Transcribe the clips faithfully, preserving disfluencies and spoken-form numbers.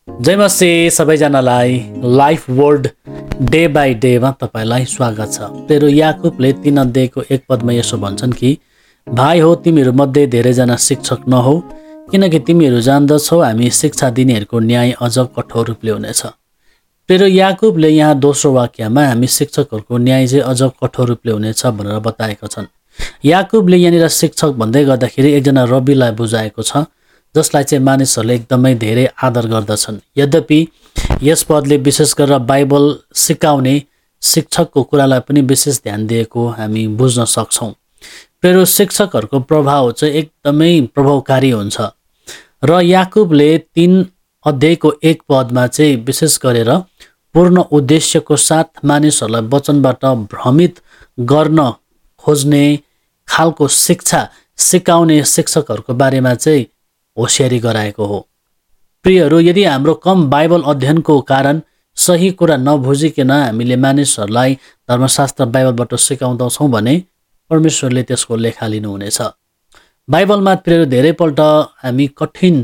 जय मसी सबैजनालाई life world day by डेमा तपाईँलाई स्वागत छ। तेरो याकुबले तीन अध्यायको एक पदमा यसो भन्छन् कि भाइ हो तिमीहरूमध्ये धेरैजना शिक्षक नहौ, किनकि तिमीहरू जान्दछौ हामी शिक्षा दिनेहरूको न्याय अझ कठोर रूपले हुनेछ। तेरो याकुबले यहाँ दोस्रो वाक्यमा हामी शिक्षकहरूको न्याय चाहिँ अझ कठोर रूपले हुनेछ भनेर बताएका छन्। याकुबले यहाँनिर शिक्षक भन्दै गर्दाखेरि एकजना रब्बीलाई बुझाएको छ, जसलाई चाहिँ मानिसहरूले एकदमै धेरै आदर गर्दछन्। यद्यपि यस पदले विशेष गरेर बाइबल सिकाउने शिक्षकको कुरालाई पनि विशेष ध्यान दिएको हामी बुझ्न सक्छौँ। प्रिय शिक्षकहरूको प्रभाव चाहिँ एकदमै प्रभावकारी हुन्छ र याकुबले तीन अध्यायको एक पदमा चाहिँ विशेष गरेर पूर्ण उद्देश्यको साथ मानिसहरूलाई वचनबाट भ्रमित गर्न खोज्ने खालको शिक्षा सिकाउने शिक्षकहरूको बारेमा चाहिँ होसियारी गराएको हो। प्रियहरू, यदि हाम्रो कम बाइबल अध्ययनको कारण सही कुरा नबुझिकन हामीले मानिसहरूलाई धर्मशास्त्र बाइबलबाट सिकाउँदछौँ भने परमेश्वरले त्यसको लेखा लिनुहुनेछ। बाइबलमा प्रियहरू धेरैपल्ट हामी कठिन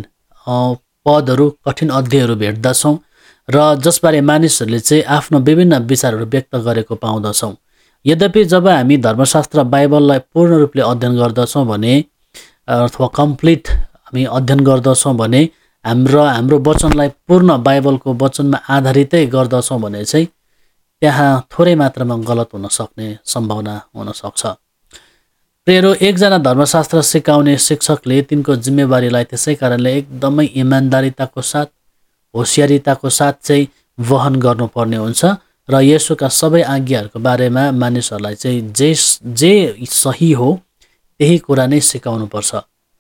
पदहरू कठिन अध्यायहरू भेट्दछौँ र जसबारे मानिसहरूले चाहिँ आफ्नो विभिन्न विचारहरू व्यक्त गरेको पाउँदछौँ। यद्यपि जब हामी धर्मशास्त्र बाइबललाई पूर्ण रूपले अध्ययन गर्दछौँ भने अथवा कम्प्लिट हामी अध्ययन गर्दछौँ भने हाम्रो हाम्रो वचनलाई पूर्ण बाइबलको वचनमा आधारितै गर्दछौँ भने चाहिँ त्यहाँ थोरै मात्रामा गलत हुन सक्ने सम्भावना हुनसक्छ। प्रियहरू, एकजना धर्मशास्त्र सिकाउने शिक्षकले तिनको जिम्मेवारीलाई त्यसै कारणले एकदमै इमान्दारिताको साथ होसियारिताको साथ चाहिँ वहन गर्नुपर्ने हुन्छ र येशूका सबै आज्ञाहरूको बारेमा मानिसहरूलाई चाहिँ जे जे सही हो त्यही कुरा नै सिकाउनुपर्छ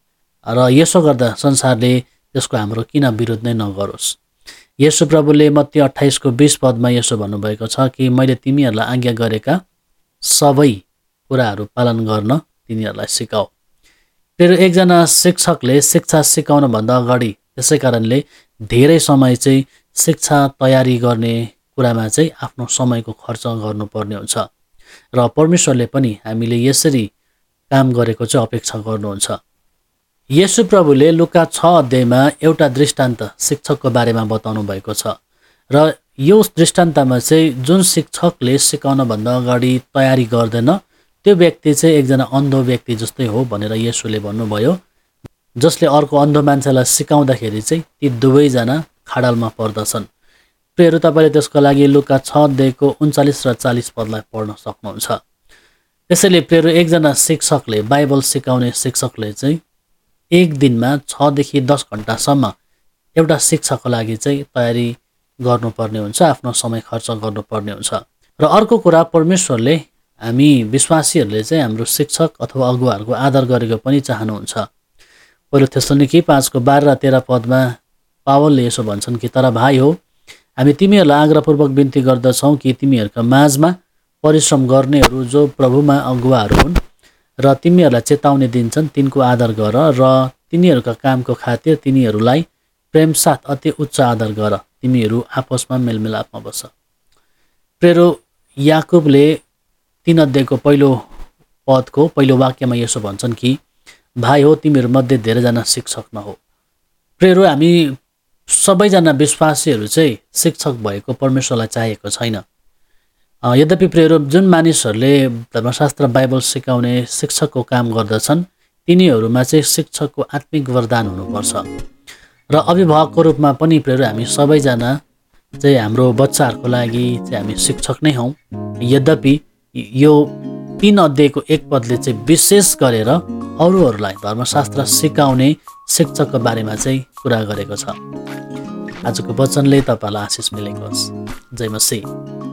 र यसो गर्दा संसारले त्यसको हाम्रो किन विरोध नै नगरोस्। येशू प्रभुले मत्ती अट्ठाइसको बीस पदमा यसो भन्नुभएको छ कि मैले तिमीहरूलाई आज्ञा गरेका सबै कुराहरू पालन गर्न तिनीहरूलाई सिकाऊ। फेरि एकजना शिक्षकले शिक्षा सिकाउनुभन्दा अगाडि त्यसै कारणले धेरै समय चाहिँ शिक्षा तयारी गर्ने कुरामा चाहिँ आफ्नो समयको खर्च गर्नुपर्ने हुन्छ र परमेश्वरले पनि हामीले यसरी काम गरेको चाहिँ अपेक्षा गर्नुहुन्छ। येशू प्रभुले लुका छ अध्यायमा एउटा दृष्टान्त शिक्षकको बारेमा बताउनु भएको छ र यो दृष्टान्तमा चाहिँ जुन शिक्षकले सिकाउनभन्दा अगाडि तयारी गर्दैन त्यो व्यक्ति चाहिँ एकजना अन्धो व्यक्ति जस्तै हो भनेर येशूले भन्नुभयो, जसले अर्को अन्धो मान्छेलाई सिकाउँदाखेरि चाहिँ ती दुवैजना खाडलमा पर्दछन्। प्रियहरू, तपाईँले त्यसको लागि लुका छ अध्यायको उन्चालिस र चालिस पदलाई पढ्न सक्नुहुन्छ। त्यसैले प्रियहरू, एकजना शिक्षकले बाइबल सिकाउने शिक्षकले चाहिँ एक दिनमा छदेखि दस घन्टासम्म एउटा शिक्षाको लागि चाहिँ तयारी गर्नुपर्ने हुन्छ, आफ्नो समय खर्च गर्नुपर्ने हुन्छ। र अर्को कुरा, परमेश्वरले हामी विश्वासीहरूले चाहिँ हाम्रो शिक्षक अथवा अगुवाहरूको आदर गरेको पनि चाहनुहुन्छ। पहिलो थेसलोनिकी पाँचको बाह्र र तेह्र पदमा पावलले यसो भन्छन् कि तर भाइ हो हामी तिमीहरूलाई आग्रहपूर्वक बिन्ती गर्दछौँ कि तिमीहरूका माझमा परिश्रम गर्नेहरू जो प्रभुमा अगुवाहरू हुन् र तिमीहरूलाई चेतावनी दिन्छन् तिनको आदर गर र तिनीहरूका कामको खातिर तिनीहरूलाई प्रेमसाथ अति उच्च आदर गर, तिमीहरू आपसमा मेलमिलापमा बस। प्रियहरू, याकुबले तीन अध्यायको पहिलो पदको पहिलो वाक्यमा यसो भन्छन् कि भाइ हो तिमीहरूमध्ये धेरैजना शिक्षक नहो। प्रियहरू, हामी सबैजना विश्वासीहरू चाहिँ शिक्षक भएको परमेश्वरलाई चाहेको छैन। यद्यपि प्रियहरू, जुन मानिसहरूले धर्मशास्त्र बाइबल सिकाउने शिक्षकको काम गर्दछन् तिनीहरूमा चाहिँ शिक्षकको आत्मिक वरदान हुनुपर्छ र अभिभावकको रूपमा पनि प्रियहरू हामी सबैजना चाहिँ हाम्रो बच्चाहरूको लागि चाहिँ हामी शिक्षक नै हौँ। यद्यपि यो तीन अध्यायको एक पदले चाहिँ विशेष गरेर अरूहरूलाई धर्मशास्त्र सिकाउने शिक्षकको बारेमा चाहिँ कुरा गरेको छ। आजको वचनले तपाईँलाई आशिष मिलेको होस्। जय मसीह।